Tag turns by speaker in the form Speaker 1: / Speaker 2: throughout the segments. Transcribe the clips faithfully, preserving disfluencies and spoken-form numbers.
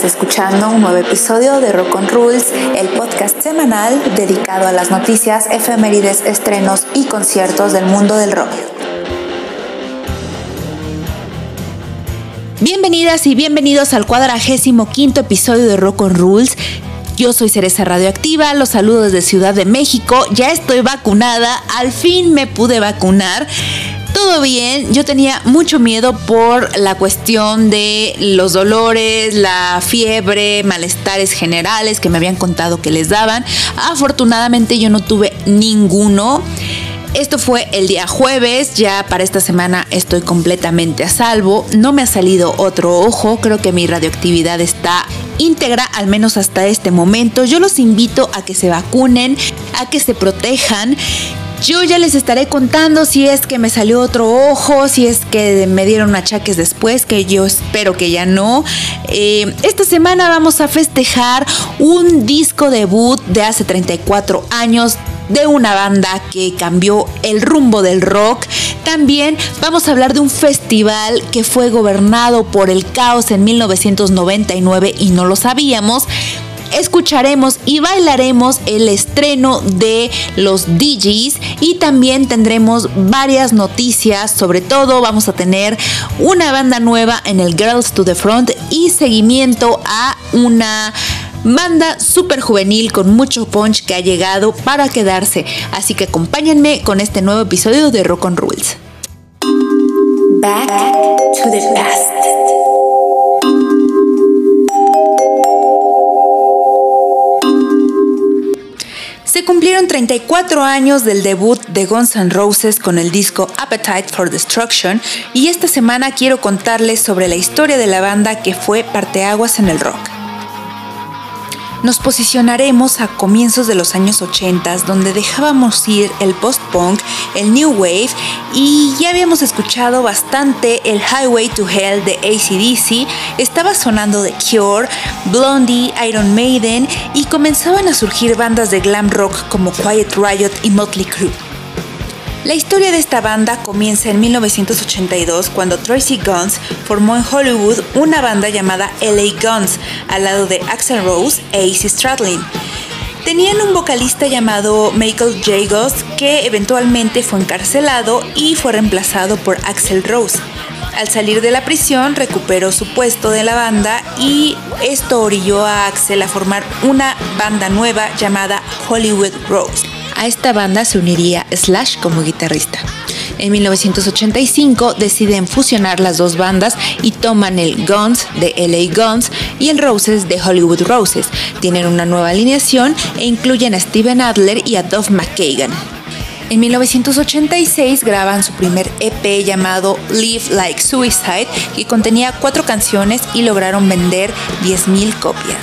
Speaker 1: escuchando un nuevo episodio de Rock on Rules, el podcast semanal dedicado a las noticias, efemérides, estrenos y conciertos del mundo del rock. Bienvenidas y bienvenidos al cuadragésimo quinto episodio de Rock on Rules. Yo soy Cereza Radioactiva, los saludo desde Ciudad de México. Ya estoy vacunada, al fin me pude vacunar. Todo bien, yo tenía mucho miedo por la cuestión de los dolores, la fiebre, malestares generales que me habían contado que les daban. Afortunadamente yo no tuve ninguno. Esto fue el día jueves, ya para esta semana estoy completamente a salvo. No me ha salido otro ojo, creo que mi radioactividad está íntegra, al menos hasta este momento. Yo los invito a que se vacunen, a que se protejan. Yo ya les estaré contando si es que me salió otro ojo, si es que me dieron achaques después, que yo espero que ya no. Eh, esta semana vamos a festejar un disco debut de hace treinta y cuatro años de una banda que cambió el rumbo del rock. También vamos a hablar de un festival que fue gobernado por el caos en mil novecientos noventa y nueve y no lo sabíamos. Escucharemos y bailaremos el estreno de los D Js y también tendremos varias noticias. Sobre todo vamos a tener una banda nueva en el Girls to the Front y seguimiento a una banda súper juvenil con mucho punch que ha llegado para quedarse. Así que acompáñenme con este nuevo episodio de Rock on Rules. Back to the past. Se cumplieron treinta y cuatro años del debut de Guns N' Roses con el disco Appetite for Destruction y esta semana quiero contarles sobre la historia de la banda que fue parteaguas en el rock. Nos posicionaremos a comienzos de los años ochenta, donde dejábamos ir el post-punk, el new wave y ya habíamos escuchado bastante el Highway to Hell de A C D C, estaba sonando The Cure, Blondie, Iron Maiden y comenzaban a surgir bandas de glam rock como Quiet Riot y Motley Crue. La historia de esta banda comienza en mil novecientos ochenta y dos cuando Tracii Guns formó en Hollywood una banda llamada L A Guns al lado de Axl Rose e Izzy Stradlin. Tenían un vocalista llamado Michael J. Goss que eventualmente fue encarcelado y fue reemplazado por Axl Rose. Al salir de la prisión recuperó su puesto de la banda y esto orilló a Axl a formar una banda nueva llamada Hollywood Rose. A esta banda se uniría Slash como guitarrista. En mil novecientos ochenta y cinco deciden fusionar las dos bandas y toman el Guns de L A Guns y el Roses de Hollywood Roses. Tienen una nueva alineación e incluyen a Steven Adler y a Duff McKagan. En mil novecientos ochenta y seis graban su primer E P llamado Live Like Suicide, que contenía cuatro canciones y lograron vender diez mil copias.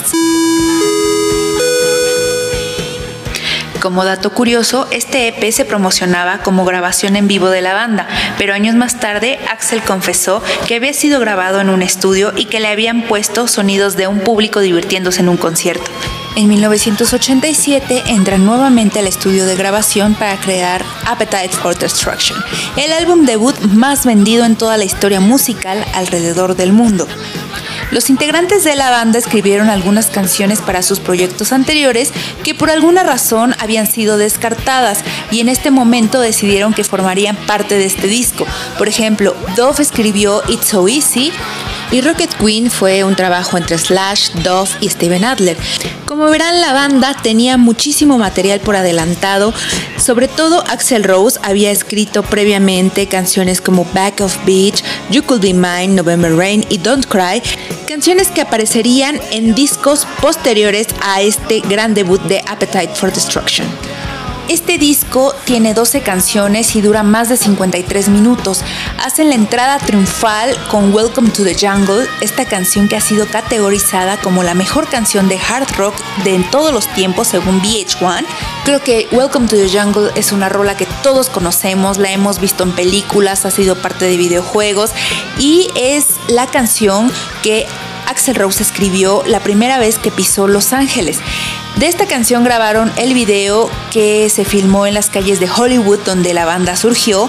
Speaker 1: Como dato curioso, este E P se promocionaba como grabación en vivo de la banda, pero años más tarde Axl confesó que había sido grabado en un estudio y que le habían puesto sonidos de un público divirtiéndose en un concierto. En mil novecientos ochenta y siete entran nuevamente al estudio de grabación para crear Appetite for Destruction, el álbum debut más vendido en toda la historia musical alrededor del mundo. Los integrantes de la banda escribieron algunas canciones para sus proyectos anteriores que por alguna razón habían sido descartadas y en este momento decidieron que formarían parte de este disco. Por ejemplo, Duff escribió It's So Easy y Rocket Queen fue un trabajo entre Slash, Duff y Steven Adler. Como verán, la banda tenía muchísimo material por adelantado. Sobre todo Axl Rose había escrito previamente canciones como Back of Beach, You Could Be Mine, November Rain y Don't Cry, canciones que aparecerían en discos posteriores a este gran debut de Appetite for Destruction. Este disco tiene doce canciones y dura más de cincuenta y tres minutos. Hacen la entrada triunfal con Welcome to the Jungle, esta canción que ha sido categorizada como la mejor canción de hard rock de en todos los tiempos según V H uno. Creo que Welcome to the Jungle es una rola que todos conocemos, la hemos visto en películas, ha sido parte de videojuegos y es la canción que Axl Rose escribió la primera vez que pisó Los Ángeles. De esta canción grabaron el video que se filmó en las calles de Hollywood donde la banda surgió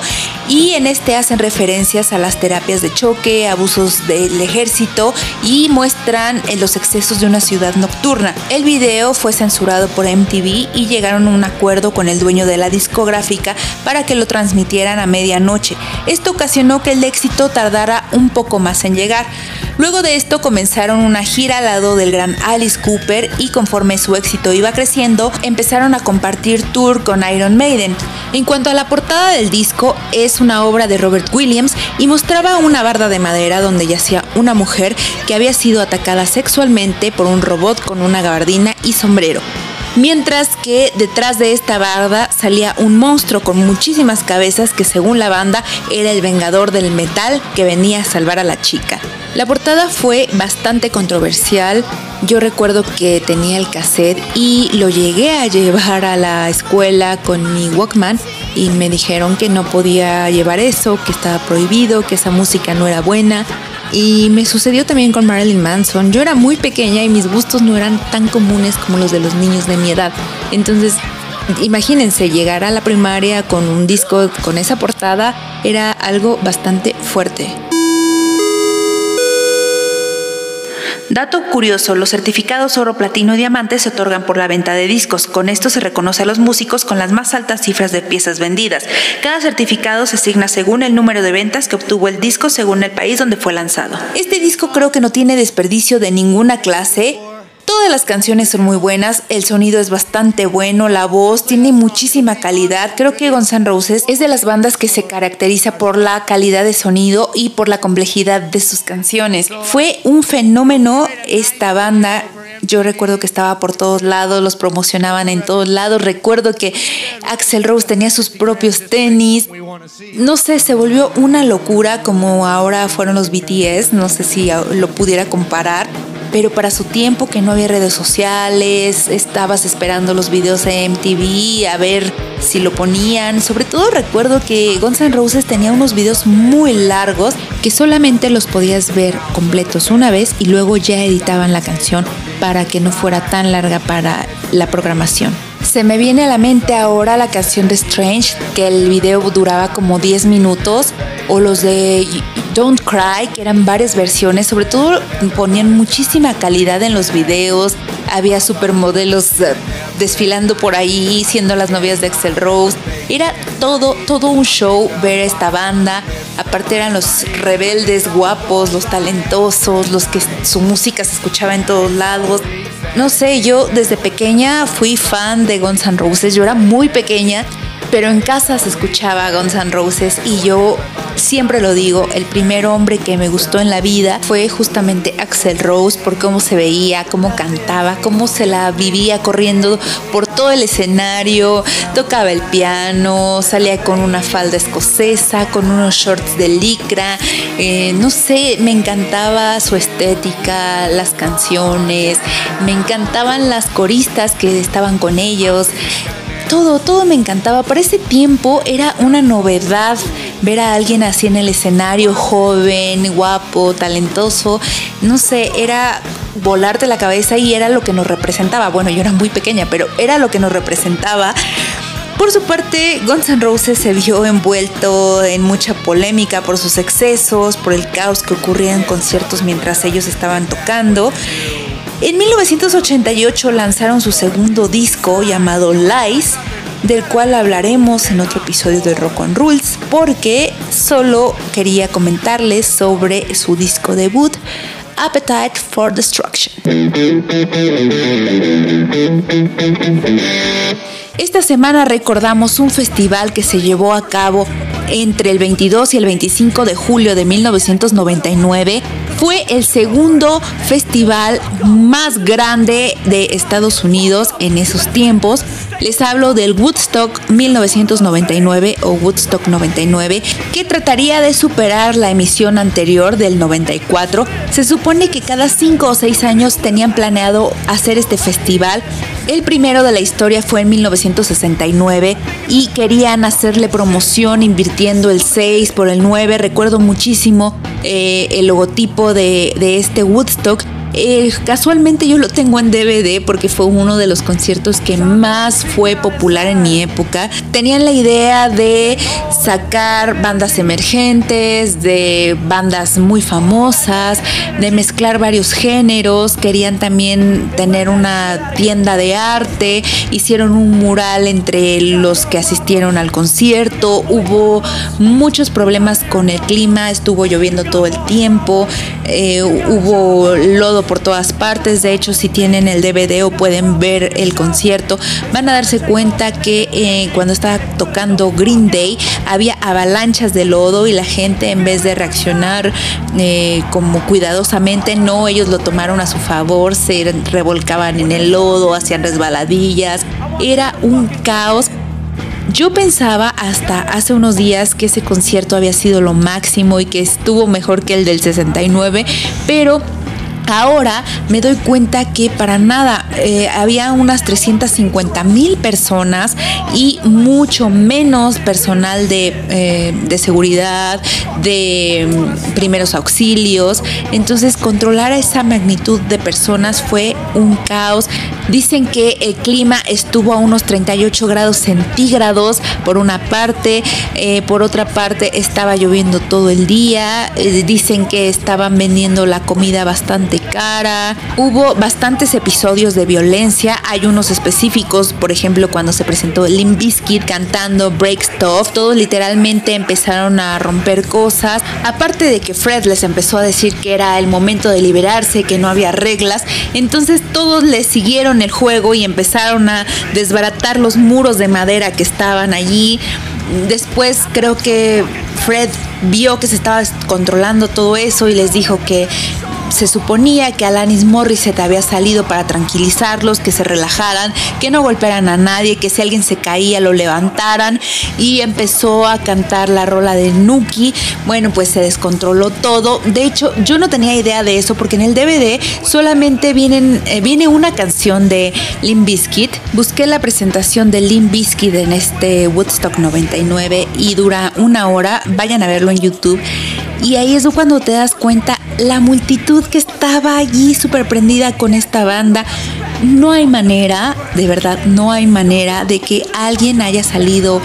Speaker 1: y en este hacen referencias a las terapias de choque, abusos del ejército y muestran los excesos de una ciudad nocturna. El video fue censurado por M T V y llegaron a un acuerdo con el dueño de la discográfica para que lo transmitieran a medianoche. Esto ocasionó que el éxito tardara un poco más en llegar. Luego de esto comenzaron una gira al lado del gran Alice Cooper y conforme su éxito iba creciendo, empezaron a compartir tour con Iron Maiden. En cuanto a la portada del disco, es una obra de Robert Williams y mostraba una barda de madera donde yacía una mujer que había sido atacada sexualmente por un robot con una gabardina y sombrero. Mientras que detrás de esta barda salía un monstruo con muchísimas cabezas que según la banda era el vengador del metal que venía a salvar a la chica. La portada fue bastante controversial. Yo recuerdo que tenía el cassette y lo llegué a llevar a la escuela con mi Walkman y me dijeron que no podía llevar eso, que estaba prohibido, que esa música no era buena. Y me sucedió también con Marilyn Manson. Yo era muy pequeña y mis gustos no eran tan comunes como los de los niños de mi edad. Entonces, imagínense, llegar a la primaria con un disco con esa portada era algo bastante fuerte. Dato curioso, los certificados oro, platino y diamante se otorgan por la venta de discos. Con esto se reconoce a los músicos con las más altas cifras de piezas vendidas. Cada certificado se asigna según el número de ventas que obtuvo el disco según el país donde fue lanzado. Este disco creo que no tiene desperdicio de ninguna clase. Todas las canciones son muy buenas, el sonido es bastante bueno, la voz tiene muchísima calidad. Creo que Guns N' Roses es de las bandas que se caracteriza por la calidad de sonido y por la complejidad de sus canciones. Fue un fenómeno esta banda. Yo recuerdo que estaba por todos lados, los promocionaban en todos lados. Recuerdo que Axl Rose tenía sus propios tenis. No sé, se volvió una locura como ahora fueron los B T S. No sé si lo pudiera comparar. Pero para su tiempo, que no había redes sociales, estabas esperando los videos de M T V a ver si lo ponían. Sobre todo recuerdo que Guns N' Roses tenía unos videos muy largos que solamente los podías ver completos una vez y luego ya editaban la canción para que no fuera tan larga para la programación. Se me viene a la mente ahora la canción de Strange, que el video duraba como diez minutos, o los de Don't Cry, que eran varias versiones. Sobre todo ponían muchísima calidad en los videos. Había supermodelos desfilando por ahí, siendo las novias de Axl Rose. Era todo, todo un show ver esta banda. Aparte eran los rebeldes guapos, los talentosos, los que su música se escuchaba en todos lados. No sé, yo desde pequeña fui fan de Guns N' Roses. Yo era muy pequeña, pero en casa se escuchaba Guns N' Roses y yo siempre lo digo, el primer hombre que me gustó en la vida fue justamente Axl Rose, por cómo se veía, cómo cantaba, cómo se la vivía corriendo por todo el escenario, tocaba el piano, salía con una falda escocesa, con unos shorts de licra, eh, no sé, me encantaba su estética, las canciones, me encantaban las coristas que estaban con ellos. Todo, todo me encantaba. Para ese tiempo era una novedad ver a alguien así en el escenario, joven, guapo, talentoso. No sé, era volarte la cabeza y era lo que nos representaba. Bueno, yo era muy pequeña, pero era lo que nos representaba. Por su parte, Guns N' Roses se vio envuelto en mucha polémica por sus excesos, por el caos que ocurría en conciertos mientras ellos estaban tocando. En mil novecientos ochenta y ocho lanzaron su segundo disco llamado Lies, del cual hablaremos en otro episodio de Rock on Rules, porque solo quería comentarles sobre su disco debut, Appetite for Destruction. Esta semana recordamos un festival que se llevó a cabo entre el veintidós y el veinticinco de julio de mil novecientos noventa y nueve. Fue el segundo festival más grande de Estados Unidos en esos tiempos. Les hablo del Woodstock mil novecientos noventa y nueve o Woodstock noventa y nueve, que trataría de superar la emisión anterior del noventa y cuatro. Se supone que cada cinco o seis años tenían planeado hacer este festival. El primero de la historia fue en mil novecientos sesenta y nueve y querían hacerle promoción invirtiendo el seis por el nueve. Recuerdo muchísimo eh, el logotipo de, de este Woodstock. Eh, casualmente yo lo tengo en D V D porque fue uno de los conciertos que más fue popular en mi época. Tenían la idea de sacar bandas emergentes, de bandas muy famosas, de mezclar varios géneros. Querían también tener una tienda de arte, hicieron un mural entre los que asistieron al concierto. Hubo muchos problemas con el clima, estuvo lloviendo todo el tiempo, eh, hubo lodo por todas partes. De hecho, si tienen el D V D o pueden ver el concierto, van a darse cuenta que eh, cuando estaba tocando Green Day había avalanchas de lodo y la gente, en vez de reaccionar eh, como cuidadosamente, no, ellos lo tomaron a su favor, se revolcaban en el lodo, hacían resbaladillas. Era un caos. Yo pensaba hasta hace unos días que ese concierto había sido lo máximo y que estuvo mejor que el del sesenta y nueve, pero ahora me doy cuenta que para nada. Eh, había unas trescientas cincuenta mil personas y mucho menos personal de, eh, de seguridad, de um, primeros auxilios. Entonces, controlar a esa magnitud de personas fue un caos. Dicen que el clima estuvo a unos treinta y ocho grados centígrados por una parte, eh, por otra parte estaba lloviendo todo el día. Eh, dicen que estaban vendiendo la comida bastante cara. Hubo bastantes episodios de violencia. Hay unos específicos, por ejemplo, cuando se presentó Limp Bizkit cantando Break Stuff, todos literalmente empezaron a romper cosas. Aparte de que Fred les empezó a decir que era el momento de liberarse, que no había reglas, entonces todos le siguieron el juego y empezaron a desbaratar los muros de madera que estaban allí. Después creo que Fred vio que se estaba controlando todo eso y les dijo que se suponía que Alanis Morissette había salido para tranquilizarlos, que se relajaran, que no golpearan a nadie, que si alguien se caía lo levantaran, y empezó a cantar la rola de Nuki. Bueno, pues se descontroló todo. De hecho, yo no tenía idea de eso porque en el D V D solamente vienen, eh, viene una canción de Limp Bizkit. Busqué la presentación de Limp Bizkit en este Woodstock noventa y nueve y dura una hora. Vayan a verlo en YouTube. Y ahí es cuando te das cuenta la multitud que estaba allí súper prendida con esta banda. No hay manera, de verdad, no hay manera de que alguien haya salido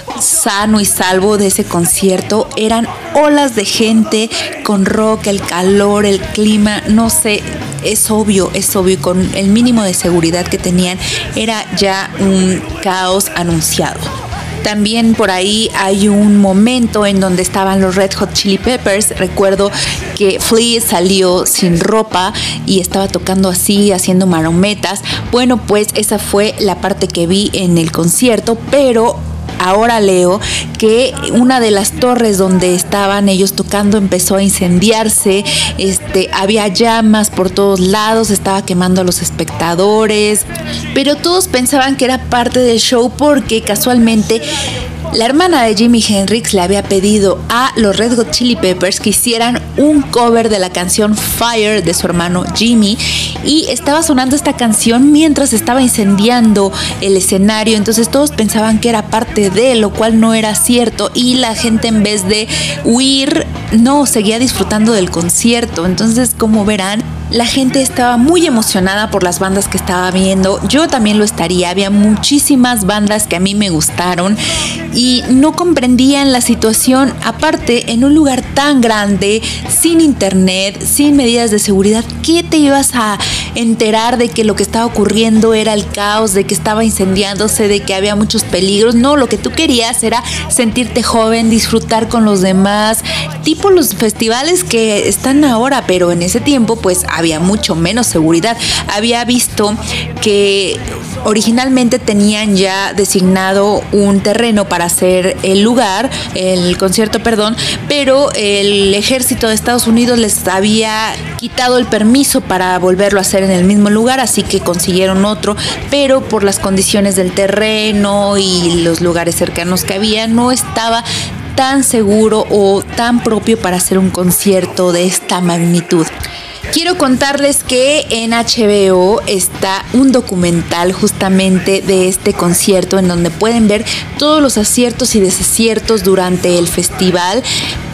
Speaker 1: sano y salvo de ese concierto. Eran olas de gente con rock, el calor, el clima, no sé, es obvio, es obvio, con el mínimo de seguridad que tenían, era ya un caos anunciado. También por ahí hay un momento en donde estaban los Red Hot Chili Peppers. Recuerdo que Flea salió sin ropa y estaba tocando así, haciendo marometas. Bueno, pues esa fue la parte que vi en el concierto, pero ahora leo que una de las torres donde estaban ellos tocando empezó a incendiarse. Este, había llamas por todos lados, estaba quemando a los espectadores, pero todos pensaban que era parte del show porque casualmente la hermana de Jimi Hendrix le había pedido a los Red Hot Chili Peppers que hicieran un cover de la canción Fire de su hermano Jimmy, y estaba sonando esta canción mientras estaba incendiando el escenario. Entonces todos pensaban que era parte de, lo cual no era cierto, y la gente, en vez de huir, no, seguía disfrutando del concierto. Entonces, como verán, la gente estaba muy emocionada por las bandas que estaba viendo. Yo también lo estaría. Había muchísimas bandas que a mí me gustaron y no comprendían la situación. Aparte, en un lugar tan grande, sin internet, sin medidas de seguridad, ¿qué te ibas a enterar de que lo que estaba ocurriendo era el caos, de que estaba incendiándose, de que había muchos peligros? No, lo que tú querías era sentirte joven, disfrutar con los demás, tipo los festivales que están ahora, pero en ese tiempo pues había mucho menos seguridad. Había visto que originalmente tenían ya designado un terreno para hacer el lugar, el concierto, perdón, pero el ejército de Estados Unidos les había quitado el permiso para volverlo a hacer en el mismo lugar, así que consiguieron otro, pero por las condiciones del terreno y los lugares cercanos que había, no estaba tan seguro o tan propio para hacer un concierto de esta magnitud. Quiero contarles que en H B O está un documental justamente de este concierto en donde pueden ver todos los aciertos y desaciertos durante el festival.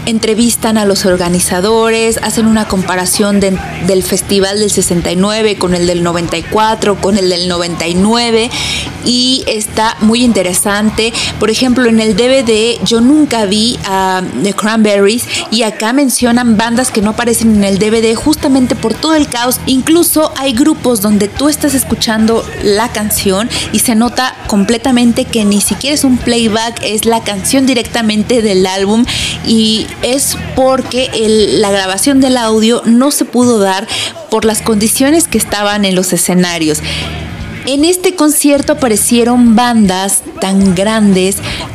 Speaker 1: entrevistan a los organizadores, hacen una comparación de, del festival del sesenta y nueve con el del noventa y cuatro, con el del noventa y nueve, y está muy interesante. Por ejemplo, en el D V D yo nunca vi a uh, The Cranberries, y acá mencionan bandas que no aparecen en el D V D justamente por todo el caos. Incluso hay grupos donde tú estás escuchando la canción y se nota completamente que ni siquiera es un playback, es la canción directamente del álbum, y es porque el, la grabación del audio no se pudo dar por las condiciones que estaban en los escenarios. En este concierto aparecieron bandas tan grandes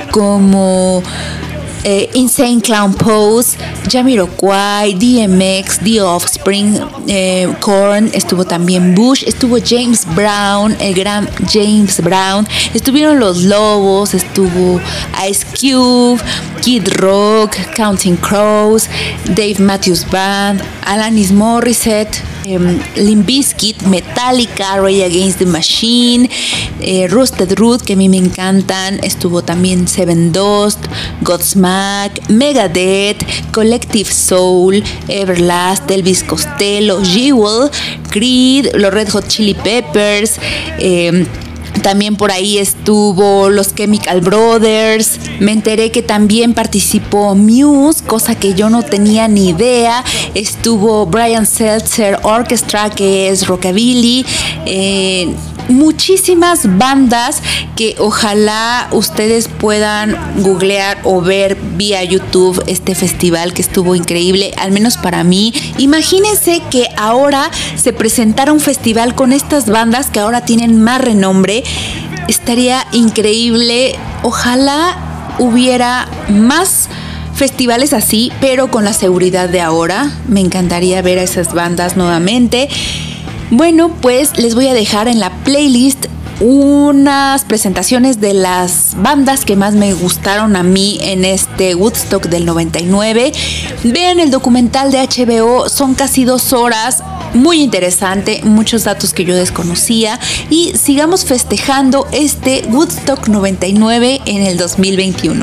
Speaker 1: como eh, Insane Clown Pose, Jamiroquai, D M X, The Offspring, eh, Korn, estuvo también Bush, estuvo James Brown, el gran James Brown, estuvieron Los Lobos, estuvo Ice Cube, Kid Rock, Counting Crows, Dave Matthews Band, Alanis Morissette, eh, Limp Bizkit, Metallica, Rage Against the Machine, eh, Rusted Root, que a mí me encantan, estuvo también Seven Dust, Godsmack, Megadeth, Collective Soul, Everlast, Elvis Costello, Jewel, Creed, los Red Hot Chili Peppers, eh, también por ahí estuvo los Chemical Brothers. Me enteré que también participó Muse, cosa que yo no tenía ni idea. Estuvo Brian Setzer Orchestra, que es rockabilly. Eh, muchísimas bandas que ojalá ustedes puedan googlear o ver vía YouTube este festival, que estuvo increíble, al menos para mí. Imagínense que ahora se presentara un festival con estas bandas que ahora tienen más renombre. Estaría increíble. Ojalá hubiera más festivales así, pero con la seguridad de ahora. Me encantaría ver a esas bandas nuevamente. Bueno, pues les voy a dejar en la playlist unas presentaciones de las bandas que más me gustaron a mí en este Woodstock del noventa y nueve. Vean el documental de H B O, son casi dos horas, muy interesante, muchos datos que yo desconocía, y sigamos festejando este Woodstock noventa y nueve en el dos mil veintiuno.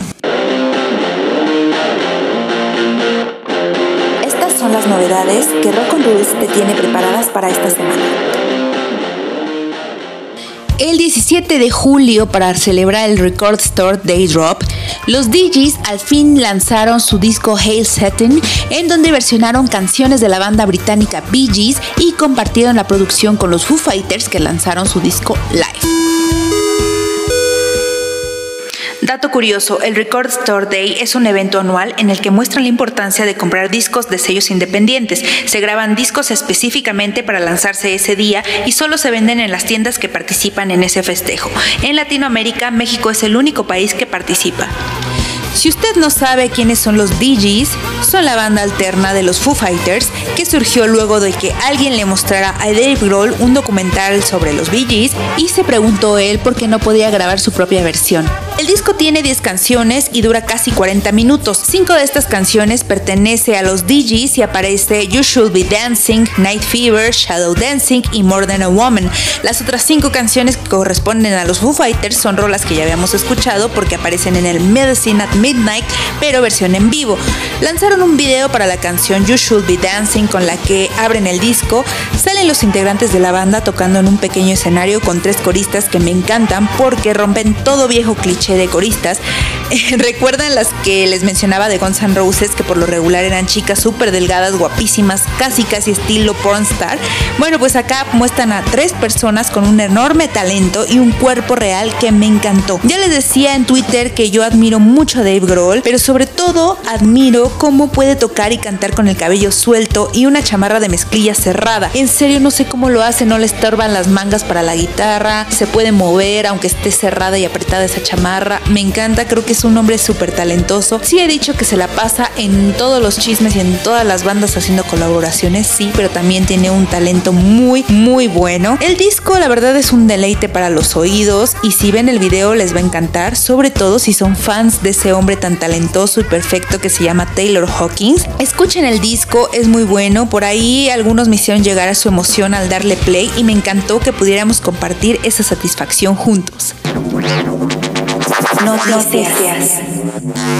Speaker 1: Estas son las novedades que Rock on Rules te tiene preparadas para esta semana. El diecisiete de julio, para celebrar el Record Store Day Drop, los Bee Gees al fin lanzaron su disco Hail Satan, en donde versionaron canciones de la banda británica Bee Gees y compartieron la producción con los Foo Fighters, que lanzaron su disco Live. Dato curioso, el Record Store Day es un evento anual en el que muestran la importancia de comprar discos de sellos independientes. Se graban discos específicamente para lanzarse ese día y solo se venden en las tiendas que participan en ese festejo. En Latinoamérica, México es el único país que participa. Si usted no sabe quiénes son los Bee Gees, son la banda alterna de los Foo Fighters, que surgió luego de que alguien le mostrara a Dave Grohl un documental sobre los Bee Gees y se preguntó él por qué no podía grabar su propia versión. El disco tiene diez canciones y dura casi cuarenta minutos. Cinco de estas canciones pertenecen a los Bee Gees y aparece You Should Be Dancing, Night Fever, Shadow Dancing y More Than a Woman. Las otras cinco canciones que corresponden a los Foo Fighters son rolas que ya habíamos escuchado porque aparecen en el Medicine at Midnight, pero versión en vivo. Lanzaron un video para la canción You Should Be Dancing, con la que abren el disco. Salen los integrantes de la banda tocando en un pequeño escenario con tres coristas que me encantan porque rompen todo viejo cliché de coristas. ¿Recuerdan las que les mencionaba de Guns N' Roses, que por lo regular eran chicas súper delgadas, guapísimas, casi casi estilo pornstar? Bueno, pues acá muestran a tres personas con un enorme talento y un cuerpo real que me encantó. Ya les decía en Twitter que yo admiro mucho a Dave Grohl, pero sobre todo admiro cómo puede tocar y cantar con el cabello suelto y una chamarra de mezclilla cerrada. En serio, no sé cómo lo hace, no le estorban las mangas para la guitarra, se puede mover aunque esté cerrada y apretada esa chamarra. Me encanta, creo que es un hombre súper talentoso. Sí, he dicho que se la pasa en todos los chismes y en todas las bandas haciendo colaboraciones, sí, pero también tiene un talento muy, muy bueno. El disco, la verdad, es un deleite para los oídos, y si ven el video les va a encantar, sobre todo si son fans de ese hombre tan talentoso y perfecto que se llama Taylor Hawkins. Escuchen el disco, es muy bueno. Por ahí algunos me hicieron llegar a su emoción al darle play y me encantó que pudiéramos compartir esa satisfacción juntos. Noticias.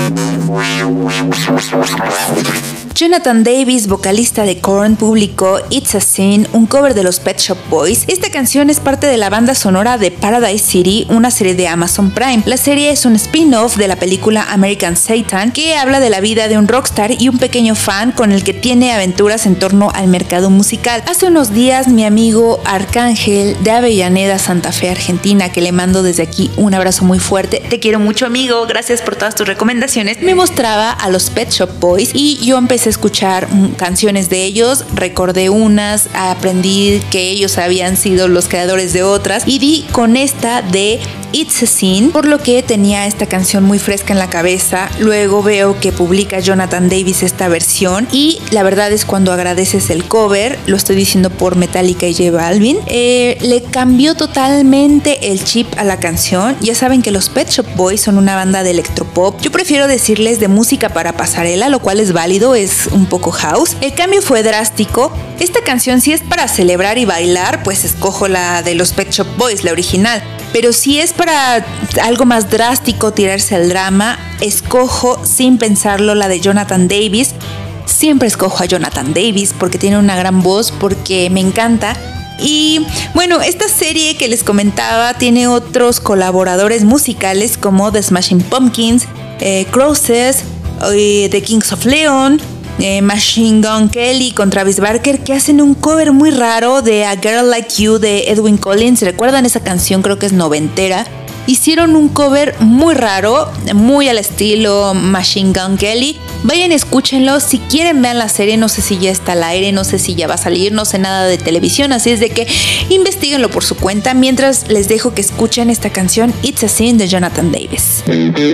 Speaker 1: Jonathan Davis, vocalista de Korn, publicó It's a Sin, un cover de los Pet Shop Boys. Esta canción es parte de la banda sonora de Paradise City, una serie de Amazon Prime. La serie es un spin-off de la película American Satan, que habla de la vida de un rockstar y un pequeño fan con el que tiene aventuras en torno al mercado musical. Hace unos días, mi amigo Arcángel de Avellaneda, Santa Fe, Argentina, que le mando desde aquí un abrazo muy fuerte, te quiero mucho, amigo, gracias por todas tus recomendaciones, me mostraba a los Pet Shop Boys y yo empecé a escuchar canciones de ellos, recordé unas, aprendí que ellos habían sido los creadores de otras y di con esta de It's a Sin, por lo que tenía esta canción muy fresca en la cabeza. Luego veo que publica Jonathan Davis esta versión y la verdad es cuando agradeces el cover, lo estoy diciendo por Metallica y J Balvin, eh, le cambió totalmente el chip a la canción. Ya saben que los Pet Shop Boys son una banda de electropop, yo prefiero decirles de música para pasarela, lo cual es válido, es un poco house. El cambio fue drástico. Esta canción, si es para celebrar y bailar, pues escojo la de los Pet Shop Boys, la original. Pero si es para algo más drástico, tirarse al drama, escojo sin pensarlo la de Jonathan Davis. Siempre escojo a Jonathan Davis porque tiene una gran voz, porque me encanta. Y bueno, esta serie que les comentaba tiene otros colaboradores musicales como The Smashing Pumpkins, eh, Crosses, eh, The Kings of Leon, Eh, Machine Gun Kelly con Travis Barker, que hacen un cover muy raro de A Girl Like You de Edwin Collins. ¿Recuerdan esa canción? Creo que es noventera. Hicieron un cover muy raro, muy al estilo Machine Gun Kelly. Vayan, escúchenlo. Si quieren, vean la serie. No sé si ya está al aire, no sé si ya va a salir, no sé nada de televisión, así es de que investíguenlo por su cuenta. Mientras les dejo que escuchen esta canción It's a Sin de Jonathan Davis.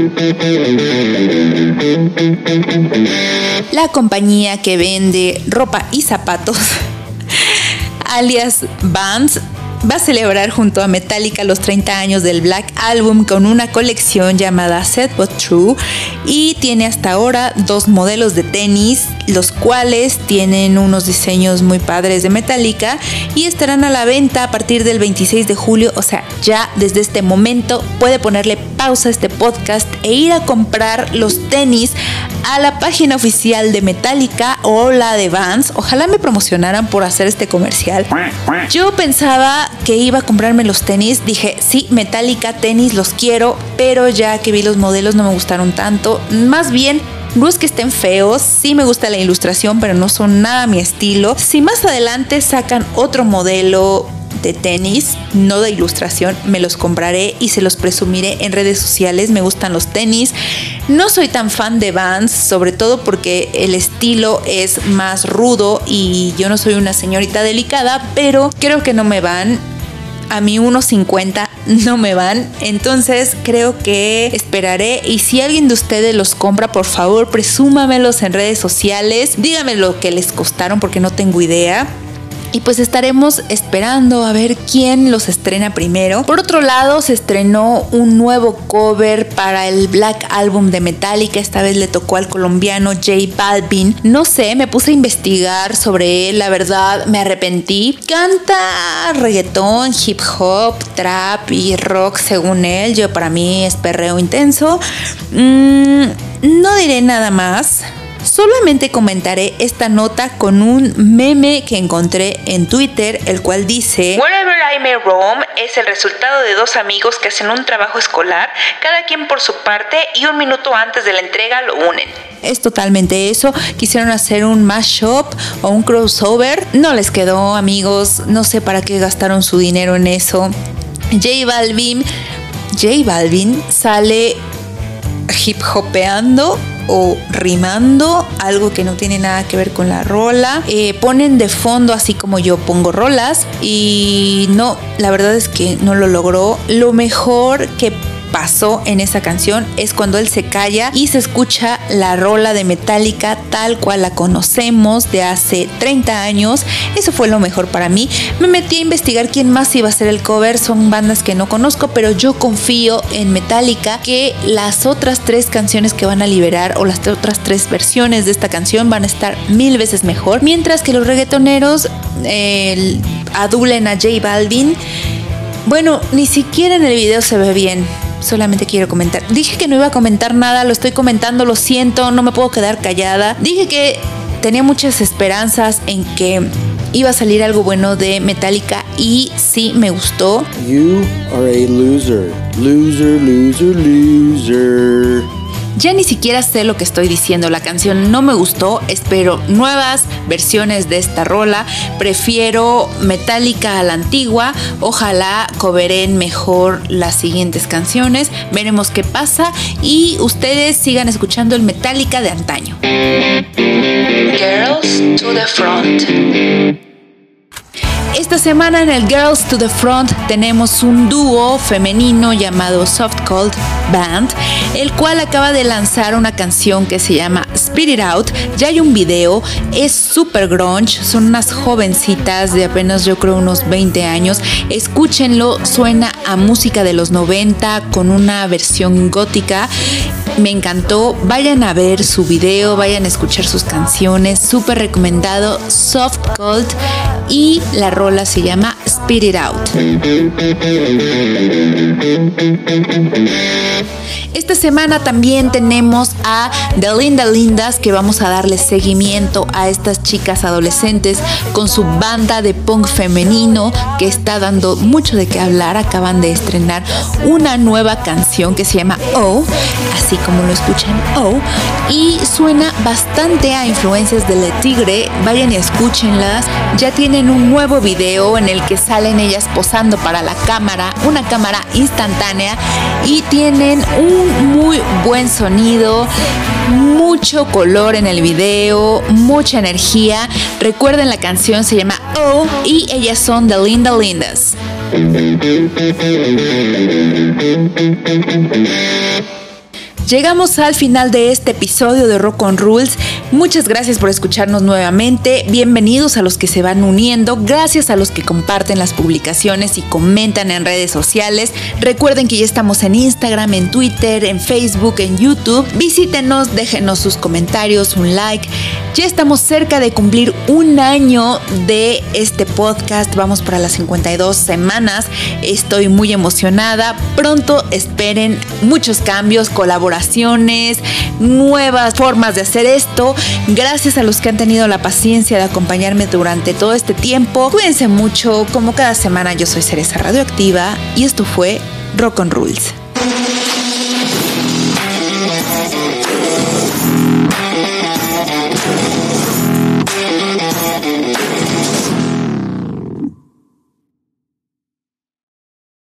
Speaker 1: La compañía que vende ropa y zapatos, alias Vans, va a celebrar junto a Metallica los treinta años del Black Album con una colección llamada Sad But True, y tiene hasta ahora dos modelos de tenis, los cuales tienen unos diseños muy padres de Metallica y estarán a la venta a partir del veintiséis de julio. O sea, ya desde este momento puede ponerle pausa a este podcast e ir a comprar los tenis a la página oficial de Metallica o la de Vans. Ojalá me promocionaran por hacer este comercial. Yo pensaba que iba a comprarme los tenis, dije, sí, Metallica, tenis, los quiero, pero ya que vi los modelos no me gustaron tanto. Más bien, no es que estén feos, sí me gusta la ilustración, pero no son nada mi estilo. Si más adelante sacan otro modelo de tenis, no de ilustración, me los compraré y se los presumiré en redes sociales. Me gustan los tenis. No soy tan fan de Vans, sobre todo porque el estilo es más rudo y yo no soy una señorita delicada, pero creo que no me van. A mi uno cincuenta no me van, entonces creo que esperaré. Y si alguien de ustedes los compra, por favor, presúmamelos en redes sociales. Díganme lo que les costaron porque no tengo idea. Y pues estaremos esperando a ver quién los estrena primero. Por otro lado, se estrenó un nuevo cover para el Black Album de Metallica. Esta vez le tocó al colombiano J Balvin. No sé, me puse a investigar sobre él. La verdad, me arrepentí. Canta reggaetón, hip hop, trap y rock según él. Yo, para mí es perreo intenso. Mm, no diré nada más. Solamente comentaré esta nota con un meme que encontré en Twitter, el cual dice: Wherever I May Roam es el resultado de dos amigos que hacen un trabajo escolar, cada quien por su parte, y un minuto antes de la entrega lo unen. Es totalmente eso. Quisieron hacer un mashup o un crossover. No les quedó, amigos. No sé para qué gastaron su dinero en eso. J Balvin, J Balvin sale hip hopeando o rimando, algo que no tiene nada que ver con la rola. Eh, ponen de fondo así como yo pongo rolas y no, la verdad es que no lo logró. Lo mejor que pasó en esa canción es cuando él se calla y se escucha la rola de Metallica tal cual la conocemos de hace treinta años. Eso fue lo mejor para mí. Me metí a investigar quién más iba a hacer el cover. Son bandas que no conozco, pero yo confío en Metallica que las otras tres canciones que van a liberar o las otras tres versiones de esta canción van a estar mil veces mejor, mientras que los reggaetoneros eh, adulen a J Balvin. Bueno, ni siquiera en el video se ve bien. solamente quiero comentar. Dije que no iba a comentar nada, lo estoy comentando, lo siento, no me puedo quedar callada. Dije que tenía muchas esperanzas en que iba a salir algo bueno de Metallica y sí me gustó.
Speaker 2: You are a loser. Loser, loser, loser.
Speaker 1: Ya ni siquiera sé lo que estoy diciendo, la canción no me gustó, espero nuevas versiones de esta rola, prefiero Metallica a la antigua, ojalá coveren mejor las siguientes canciones, veremos qué pasa y ustedes sigan escuchando el Metallica de antaño. Girls to the Front. Esta semana en el Girls to the Front tenemos un dúo femenino llamado Soft Cold Band, el cual acaba de lanzar una canción que se llama Spit It Out. Ya hay un video, es super grunge, son unas jovencitas de apenas yo creo unos veinte años. Escúchenlo, suena a música de los noventa con una versión gótica. Me encantó, vayan a ver su video, vayan a escuchar sus canciones, súper recomendado, Soft Cold, y la rola se llama Spit It Out. Esta semana también tenemos a The Linda Lindas, que vamos a darle seguimiento a estas chicas adolescentes con su banda de punk femenino que está dando mucho de qué hablar. Acaban de estrenar una nueva canción que se llama Oh, así como lo escuchan, Oh, y suena bastante a influencias de Le Tigre. Vayan y escúchenlas. Ya tienen un nuevo video en el que salen ellas posando para la cámara, una cámara instantánea, y tienen un muy buen sonido, mucho color en el video, mucha energía. Recuerden, la canción se llama Oh y ellas son The Linda Lindas. Llegamos al final de este episodio de Rock on Rules. Muchas gracias por escucharnos nuevamente. Bienvenidos a los que se van uniendo. Gracias a los que comparten las publicaciones y comentan en redes sociales. Recuerden que ya estamos en Instagram, en Twitter, en Facebook, en YouTube. Visítenos, déjenos sus comentarios, un like. Ya estamos cerca de cumplir un año de este podcast. Vamos para las cincuenta y dos semanas. Estoy muy emocionada. Pronto esperen muchos cambios, colaboraciones, nuevas formas de hacer esto. Gracias a los que han tenido la paciencia de acompañarme durante todo este tiempo. Cuídense mucho. Como cada semana, yo soy Cereza Radioactiva y esto fue Rock on Rules.